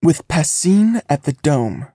with Passine at the Dome.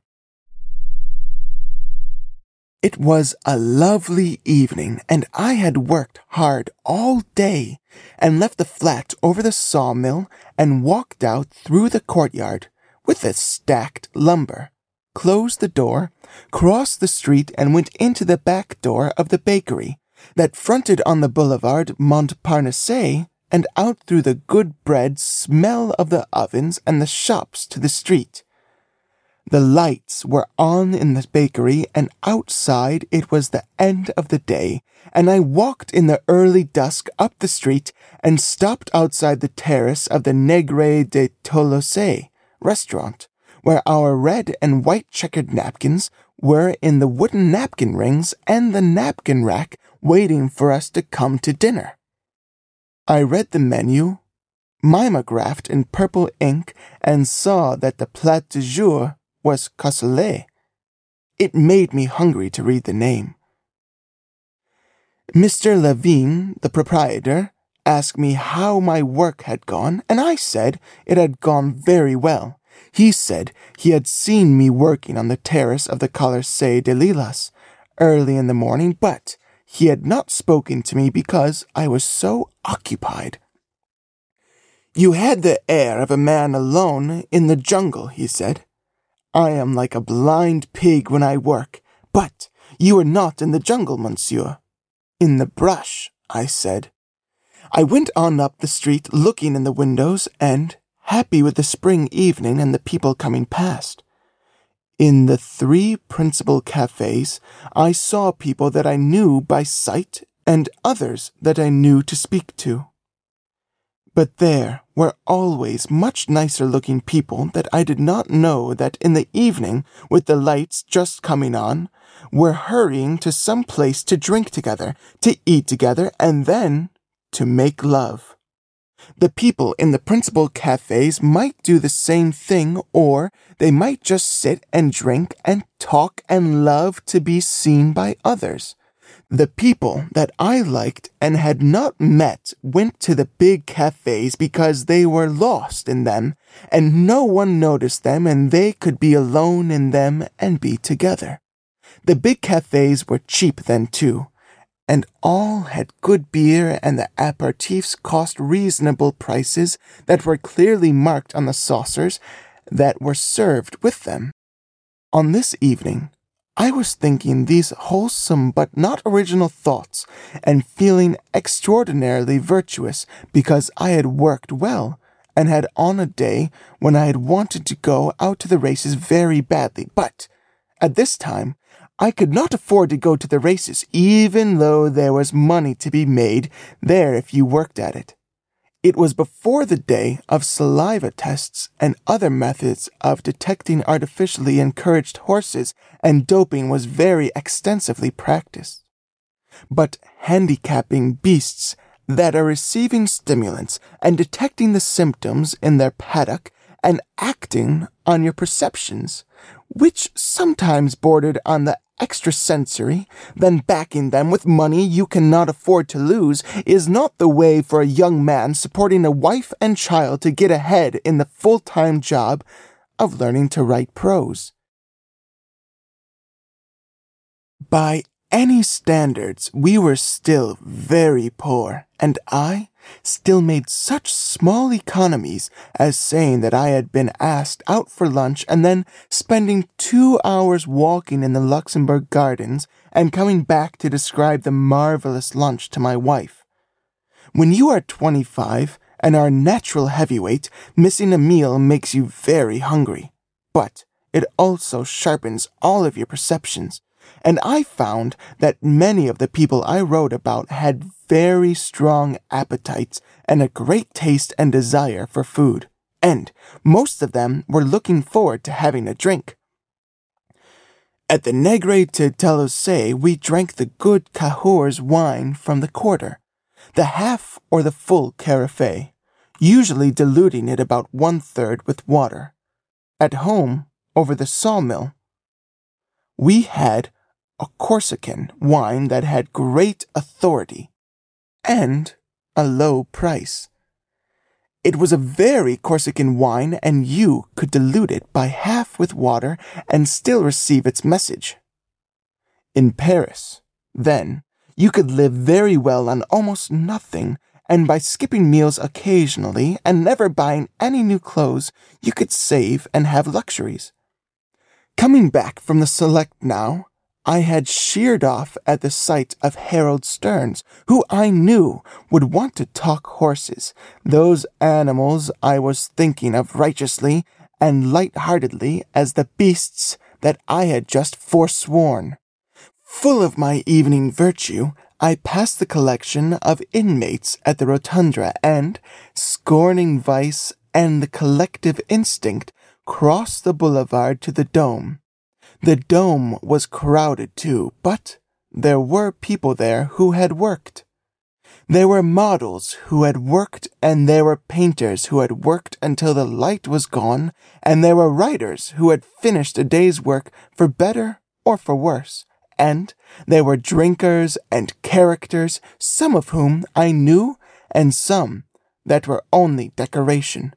It was a lovely evening, and I had worked hard all day, and left the flat over the sawmill and walked out through the courtyard with the stacked lumber, closed the door, crossed the street, and went into the back door of the bakery that fronted on the boulevard Montparnasse and out through the good bread smell of the ovens and the shops to the street. The lights were on in the bakery, and outside it was the end of the day, and I walked in the early dusk up the street and stopped outside the terrace of the Negre de Tolosa restaurant, where our red and white checkered napkins were in the wooden napkin rings and the napkin rack waiting for us to come to dinner. I read the menu, mimeographed in purple ink, and saw that the plat du jour was cassoulet. It made me hungry to read the name. Mr. Lavigne, the proprietor, asked me how my work had gone, and I said it had gone very well. He said he had seen me working on the terrace of the Carrousel des Lilas early in the morning, but he had not spoken to me because I was so occupied. "You had the air of a man alone in the jungle," he said. "I am like a blind pig when I work, but you are not in the jungle, monsieur." "In the brush," I said. I went on up the street looking in the windows and happy with the spring evening and the people coming past. In the 3 principal cafes, I saw people that I knew by sight and others that I knew to speak to. But there were always much nicer-looking people that I did not know that in the evening, with the lights just coming on, were hurrying to some place to drink together, to eat together, and then to make love. The people in the principal cafes might do the same thing, or they might just sit and drink and talk and love to be seen by others. The people that I liked and had not met went to the big cafes because they were lost in them, and no one noticed them, and they could be alone in them and be together. The big cafes were cheap then too, and all had good beer, and the aperitifs cost reasonable prices that were clearly marked on the saucers that were served with them. On this evening, I was thinking these wholesome but not original thoughts, and feeling extraordinarily virtuous because I had worked well, and had on a day when I had wanted to go out to the races very badly, but at this time I could not afford to go to the races, even though there was money to be made there if you worked at it. It was before the day of saliva tests and other methods of detecting artificially encouraged horses, and doping was very extensively practiced. But handicapping beasts that are receiving stimulants and detecting the symptoms in their paddock and acting on your perceptions, which sometimes bordered on the extrasensory, then backing them with money you cannot afford to lose, is not the way for a young man supporting a wife and child to get ahead in the full-time job of learning to write prose. By any standards, we were still very poor, and I still made such small economies as saying that I had been asked out for lunch and then spending 2 hours walking in the Luxembourg Gardens and coming back to describe the marvelous lunch to my wife. When you are 25 and are a natural heavyweight, missing a meal makes you very hungry, but it also sharpens all of your perceptions. And I found that many of the people I wrote about had very strong appetites and a great taste and desire for food, and most of them were looking forward to having a drink. At the Negre de Tolosa we drank the good Cahors wine from the quarter, the half or the full carafe, usually diluting it about 1/3 with water. At home, over the sawmill, we had a Corsican wine that had great authority and a low price. It was a very Corsican wine, and you could dilute it by half with water and still receive its message. In Paris, then, you could live very well on almost nothing, and by skipping meals occasionally and never buying any new clothes, you could save and have luxuries. Coming back from the Select now, I had sheered off at the sight of Harold Stearns, who I knew would want to talk horses, those animals I was thinking of righteously and light-heartedly as the beasts that I had just forsworn. Full of my evening virtue, I passed the collection of inmates at the Rotunda and, scorning vice and the collective instinct, crossed the boulevard to the Dome. The Dome was crowded too, but there were people there who had worked. There were models who had worked, and there were painters who had worked until the light was gone, and there were writers who had finished a day's work for better or for worse, and there were drinkers and characters, some of whom I knew, and some that were only decoration.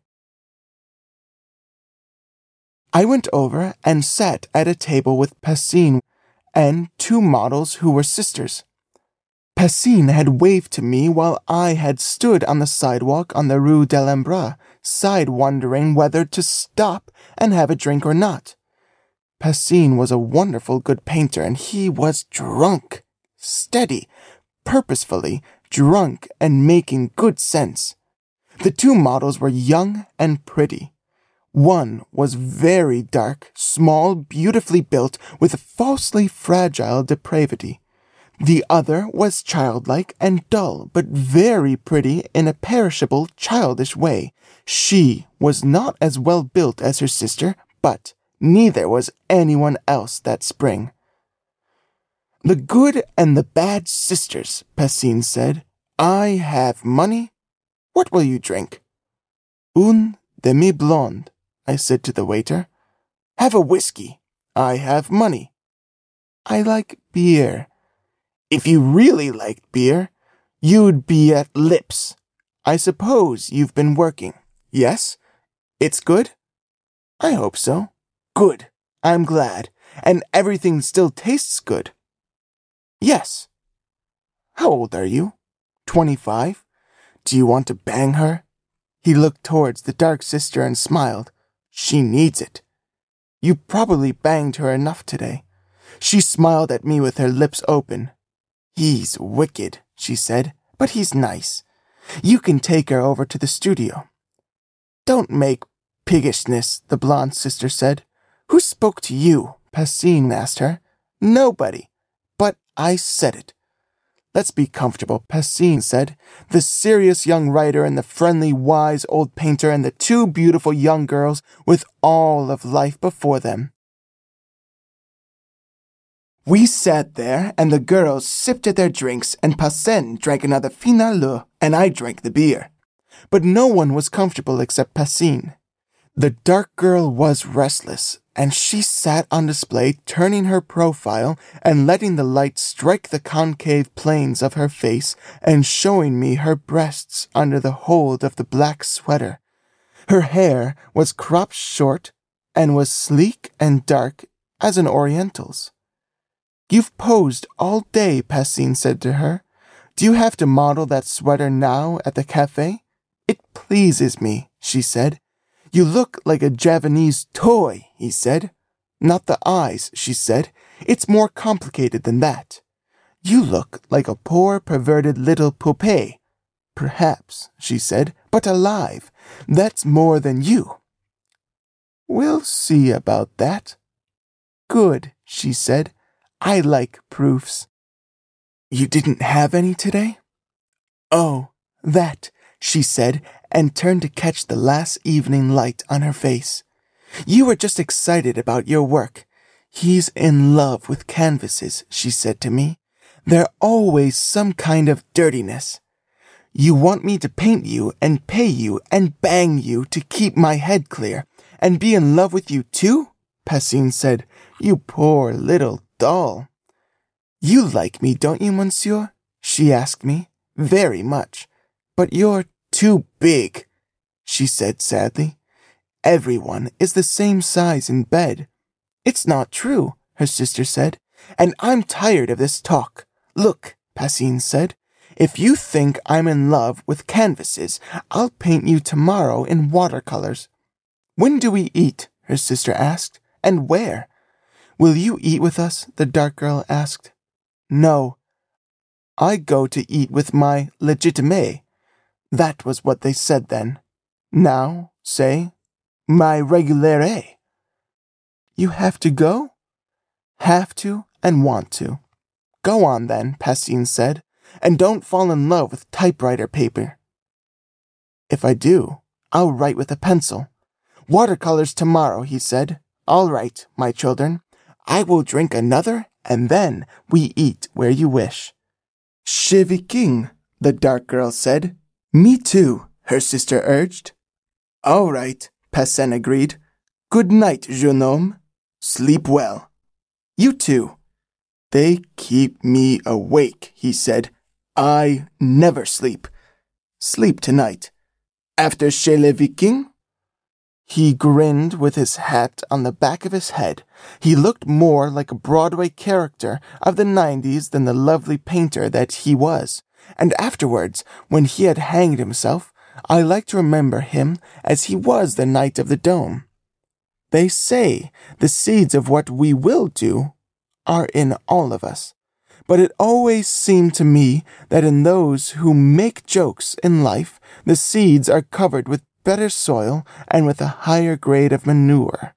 I went over and sat at a table with Passine and two models who were sisters. Passine had waved to me while I had stood on the sidewalk on the Rue d'Alhambra, side-wondering whether to stop and have a drink or not. Passine was a wonderful good painter, and he was drunk, steady, purposefully drunk and making good sense. The two models were young and pretty. One was very dark, small, beautifully built, with a falsely fragile depravity. The other was childlike and dull, but very pretty in a perishable, childish way. She was not as well built as her sister, but neither was anyone else that spring. "The good and the bad sisters," Passine said. "I have money. What will you drink?" "Un demi-blonde," I said to the waiter. "Have a whiskey. I have money." "I like beer." "If you really liked beer, you'd be at Lips. I suppose you've been working. Yes? It's good?" "I hope so." "Good. I'm glad. And everything still tastes good." "Yes." "How old are you?" 25. "Do you want to bang her?" He looked towards the dark sister and smiled. "She needs it." "You probably banged her enough today." She smiled at me with her lips open. "He's wicked," she said, "but he's nice. You can take her over to the studio." "Don't make piggishness," the blonde sister said. "Who spoke to you?" Passine asked her. "Nobody. But I said it." "Let's be comfortable," Passine said. The serious young writer and the friendly, wise old painter and the two beautiful young girls with all of life before them. We sat there, and the girls sipped at their drinks, and Passine drank another finale, and I drank the beer. But no one was comfortable except Passine. The dark girl was restless, and she sat on display, turning her profile and letting the light strike the concave planes of her face and showing me her breasts under the hold of the black sweater. Her hair was cropped short and was sleek and dark as an Oriental's. "You've posed all day," Passine said to her. "Do you have to model that sweater now at the cafe?" "It pleases me," she said. "You look like a Javanese toy," he said. "Not the eyes," she said. "It's more complicated than that. You look like a poor, perverted little poupée." "Perhaps," she said, "but alive. That's more than you." "We'll see about that." "Good," she said. "I like proofs." "You didn't have any today?" "Oh, that," she said, and turned to catch the last evening light on her face. "You were just excited about your work. He's in love with canvases," she said to me. "They're always some kind of dirtiness. You want me to paint you and pay you and bang you to keep my head clear, and be in love with you too?" Passine said. "You poor little doll." "You like me, don't you, monsieur?" she asked me. "Very much. But you're too big." she said sadly. Everyone is the same size in bed. It's not true, her sister said, and I'm tired of this talk. Look, Passine said, if you think I'm in love with canvases, I'll paint you tomorrow in watercolors. When do we eat? Her sister asked, and where? Will you eat with us? The dark girl asked. No. I go to eat with my legitime. That was what they said then. Now, say, my regulere. You have to go? Have to and want to. Go on then, Passine said, and don't fall in love with typewriter paper. If I do, I'll write with a pencil. Watercolors tomorrow, he said. All right, my children. I will drink another, and then we eat where you wish. Chez Viking, the dark girl said. Me too, her sister urged. All right, Passine agreed. Good night, jeune homme. Sleep well. You too. They keep me awake, he said. I never sleep. Sleep tonight. After chez le Viking? He grinned with his hat on the back of his head. He looked more like a Broadway character of the 90s than the lovely painter that he was. And afterwards, when he had hanged himself, I like to remember him as he was the Knight of the Dome. They say the seeds of what we will do are in all of us. But it always seemed to me that in those who make jokes in life, the seeds are covered with better soil and with a higher grade of manure.